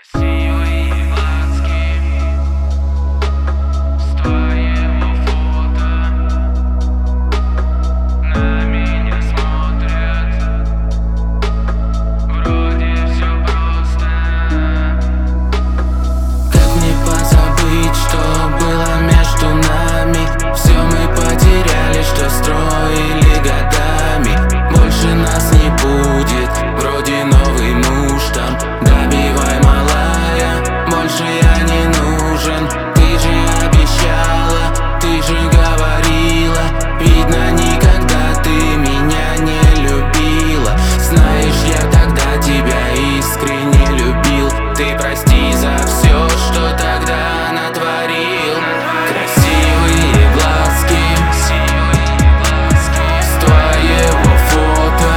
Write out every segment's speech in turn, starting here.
Красивые глазки с твоего фото на меня смотрят. Вроде все просто. Как мне позабыть, что было между нами? Все мы потеряли, что строили годами. Больше нас не будет, вроде новый муж там. Добивай, малая, больше я не нужен. Ты же обещала, ты же говорила. Видно, никогда ты меня не любила. Знаешь, я тогда тебя искренне любил. Ты прости за все, что тогда натворил. Красивые глазки с твоего фото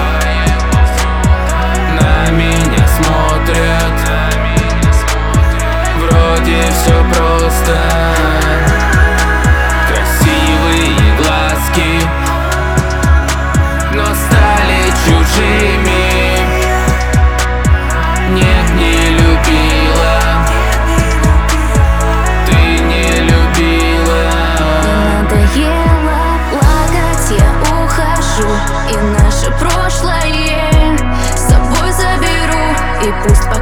на меня смотрят. Вроде все просто. Красивые глазки, но стали чужими. Нет, не любила, ты не любила. Мне надоело плакать, я ухожу. И наше прошлое с собой заберу. И пусть